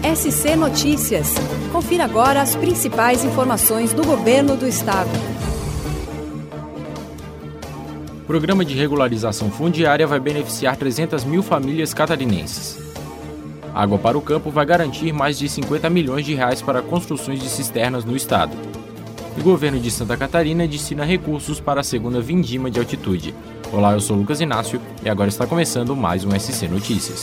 SC Notícias. Confira agora as principais informações do Governo do Estado. O programa de regularização fundiária vai beneficiar 300 mil famílias catarinenses. Água para o Campo vai garantir mais de 50 milhões de reais para construções de cisternas no estado. O governo de Santa Catarina destina recursos para a segunda vindima de altitude. Olá, eu sou Lucas Inácio e agora está começando mais um SC Notícias.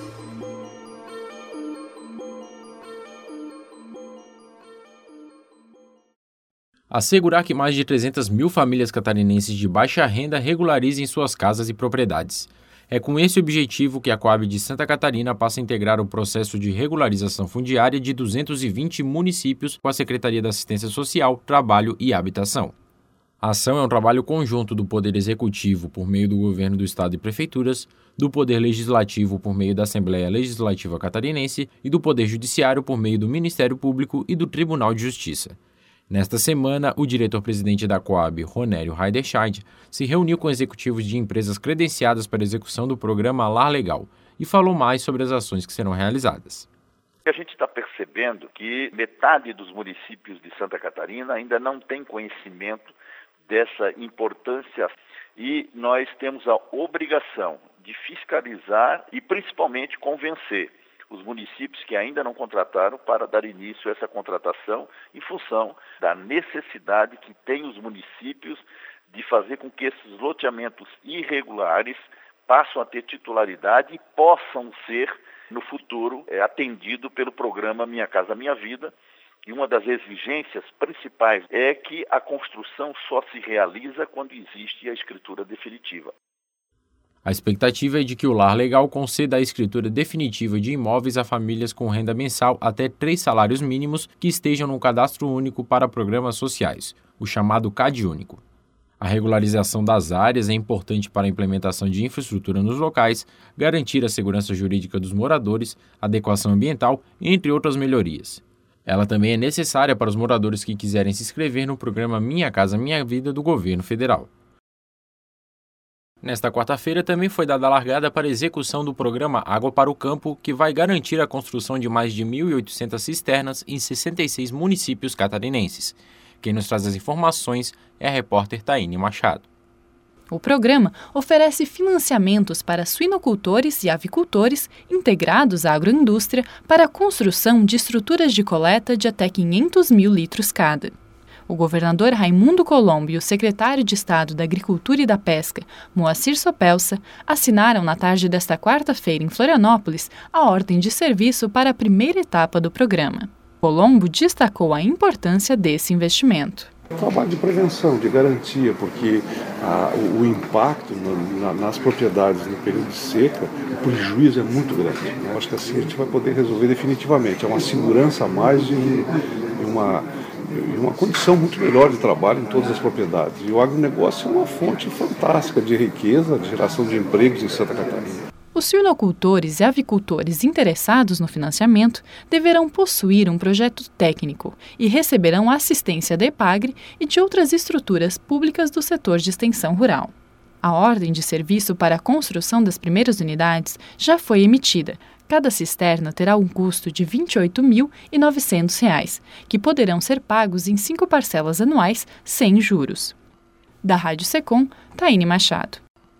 Assegurar que mais de 300 mil famílias catarinenses de baixa renda regularizem suas casas e propriedades. É com esse objetivo que a Coab de Santa Catarina passa a integrar o processo de regularização fundiária de 220 municípios com a Secretaria da Assistência Social, Trabalho e Habitação. A ação é um trabalho conjunto do Poder Executivo por meio do Governo do Estado e Prefeituras, do Poder Legislativo por meio da Assembleia Legislativa Catarinense e do Poder Judiciário por meio do Ministério Público e do Tribunal de Justiça. Nesta semana, o diretor-presidente da Coab, Ronério Heiderscheid, se reuniu com executivos de empresas credenciadas para a execução do programa Lar Legal e falou mais sobre as ações que serão realizadas. A gente está percebendo que metade dos municípios de Santa Catarina ainda não tem conhecimento dessa importância e nós temos a obrigação de fiscalizar e principalmente convencer os municípios que ainda não contrataram para dar início a essa contratação em função da necessidade que tem os municípios de fazer com que esses loteamentos irregulares passem a ter titularidade e possam ser, no futuro, atendidos pelo programa Minha Casa Minha Vida. E uma das exigências principais é que a construção só se realiza quando existe a escritura definitiva. A expectativa é de que o Lar Legal conceda a escritura definitiva de imóveis a famílias com renda mensal até 3 salários mínimos que estejam no Cadastro Único para Programas Sociais, o chamado CadÚnico. A regularização das áreas é importante para a implementação de infraestrutura nos locais, garantir a segurança jurídica dos moradores, adequação ambiental, entre outras melhorias. Ela também é necessária para os moradores que quiserem se inscrever no programa Minha Casa Minha Vida do Governo Federal. Nesta quarta-feira também foi dada a largada para a execução do programa Água para o Campo, que vai garantir a construção de mais de 1.800 cisternas em 66 municípios catarinenses. Quem nos traz as informações é a repórter Taine Machado. O programa oferece financiamentos para suinocultores e avicultores integrados à agroindústria para a construção de estruturas de coleta de até 500 mil litros cada. O governador Raimundo Colombo e o secretário de Estado da Agricultura e da Pesca, Moacir Sopelsa, assinaram na tarde desta quarta-feira em Florianópolis a ordem de serviço para a primeira etapa do programa. Colombo destacou a importância desse investimento. Trabalho de prevenção, de garantia, porque o impacto nas propriedades no período de seca, o prejuízo é muito grande. Eu acho que assim a gente vai poder resolver definitivamente. É uma segurança a mais e uma condição muito melhor de trabalho em todas as propriedades. E o agronegócio é uma fonte fantástica de riqueza, de geração de empregos em Santa Catarina. Os suinocultores e avicultores interessados no financiamento deverão possuir um projeto técnico e receberão assistência da EPAGRE e de outras estruturas públicas do setor de extensão rural. A ordem de serviço para a construção das primeiras unidades já foi emitida. Cada cisterna terá um custo de R$ 28.900, que poderão ser pagos em 5 parcelas anuais sem juros. Da Rádio Secom, Taine Machado.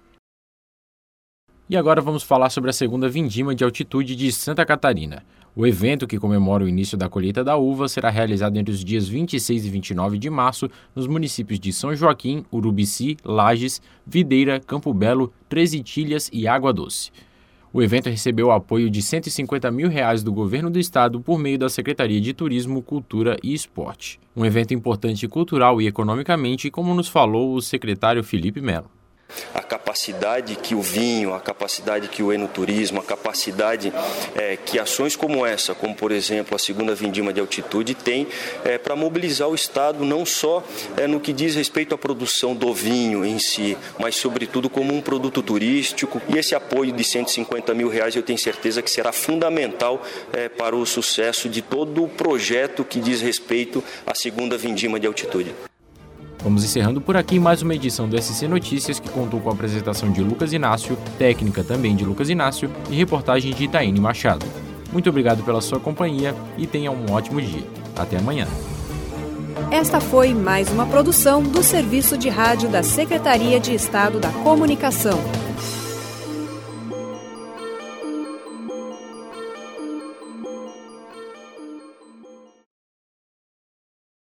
E agora vamos falar sobre a segunda vindima de altitude de Santa Catarina. O evento, que comemora o início da colheita da uva, será realizado entre os dias 26 e 29 de março nos municípios de São Joaquim, Urubici, Lages, Videira, Campo Belo, Três Itilhas e Água Doce. O evento recebeu o apoio de R$ 150 mil do Governo do Estado por meio da Secretaria de Turismo, Cultura e Esporte. Um evento importante cultural e economicamente, como nos falou o secretário Felipe Melo. A capacidade que o vinho, a capacidade que o enoturismo, a capacidade que ações como essa, como por exemplo a segunda vindima de altitude, tem para mobilizar o Estado não só no que diz respeito à produção do vinho em si, mas sobretudo como um produto turístico. E esse apoio de R$ 150 mil eu tenho certeza que será fundamental para o sucesso de todo o projeto que diz respeito à segunda vindima de altitude. Vamos encerrando por aqui mais uma edição do SC Notícias, que contou com a apresentação de Lucas Inácio, técnica também de Lucas Inácio e reportagem de Taine Machado. Muito obrigado pela sua companhia e tenha um ótimo dia. Até amanhã. Esta foi mais uma produção do Serviço de Rádio da Secretaria de Estado da Comunicação.